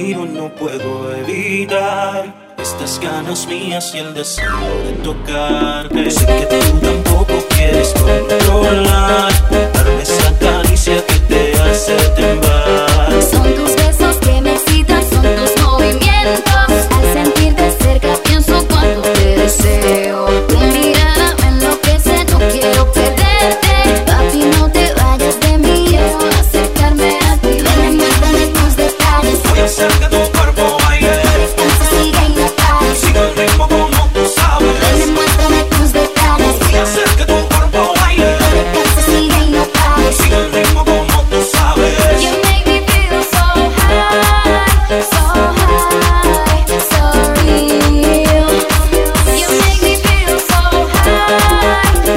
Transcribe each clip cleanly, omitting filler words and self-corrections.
contigo no puedo evitar estas ganas mías y el deseo de tocarte. Sé que tú tampoco quieres controlar, darme esa caricia que te hace temblar. Son tus besos que me excitan, son tus movimientos. Al sentirte cerca pienso cuánto te deseo. Tu mirada me enloquece, no quiero perderte. Papi, no te vayas de mí, quiero acercarme a ti. Ven, muéstrame tus detalles. Voy a hacer que tu cuerpo baile. Descansa, sigue y no pares. Sigue el ritmo como tú sabes. Ven, muéstrame tus detalles. Voy a hacer que tu cuerpo baile. Descansa, sigue y no pares. Sigue el ritmo como tú sabes. You make me feel so high, so real. You make me feel so high,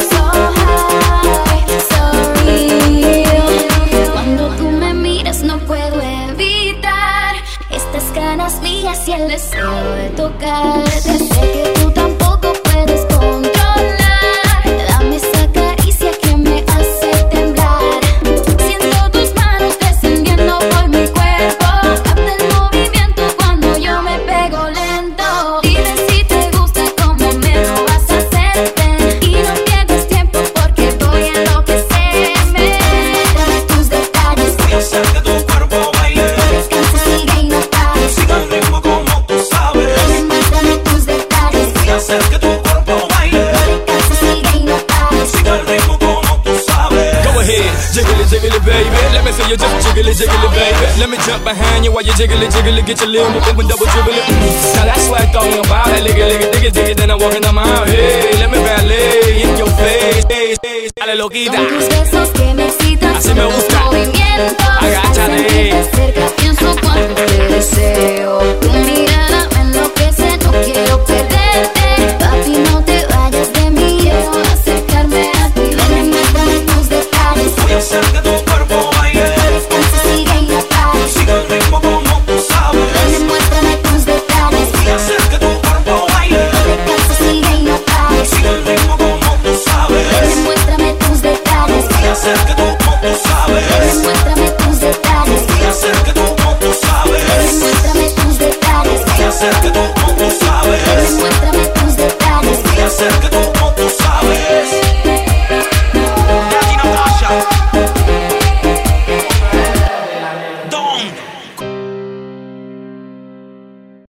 so real. Cuando tú me miras no puedo evitar estas ganas mías y el deseo de tocarte. Sé que tú tampoco puedes controlar, dame esa caricia que me hace temblar. Siento tus manos descendiendo por mi cuerpo, capta el movimiento cuando yo me pego lento. Dime si te gusta cómo me lo vas a hacer, ven, y no pierdas tiempo porque voy a enloquecerme. Dame tus detalles. Voy a hacer que tu cuerpo baile. Descansa, sigue y no pares. Sigue el ritmo como tú sabes. Ven, muéstrame tus detalles. Voy a hacer que tu cuerpo baile. Descansa, sigue y no pares. Sigue el ritmo como tú sabes. Go ahead, jiggle it, baby. Let me see you just jiggle it, baby. Let me jump behind you while you jiggle it, get your little bit when double dribble it. Now that's what I'm talking about. That ligga, dig it, then I'm walking on my out. Hey, let me ballet in your face. Dale, loquita. Son tus besos que me excitan, Así me son tus gusta. movimientos. Agáchate. Al sentirte cerca pienso cuánto te deseo. Tu mirada me enloquece, no quiero perderte. Papi, no te vayas de mí, quiero acercarme a ti. Ven, muéstrame tus detalles. Voy a hacer que tu cuerpo baile. Descansa, sigue y no pares. Sigue el ritmo como tú sabes. Ven, muéstrame tus detalles. Voy a hacer que tu cuerpo baile. Descansa, sigue y no pares. Sigue el ritmo como tú sabes. Ven, muéstrame tus detalles. Voy a hacer que tú como tú sabes. Ven, muéstrame tus detalles. Voy a hacer que tú como tú sabes. Ven, muéstrame tus detalles. Voy a hacer que tú como tú sabes. Ven, muéstrame tus detalles. Voy a hacer que tú como tú sabes.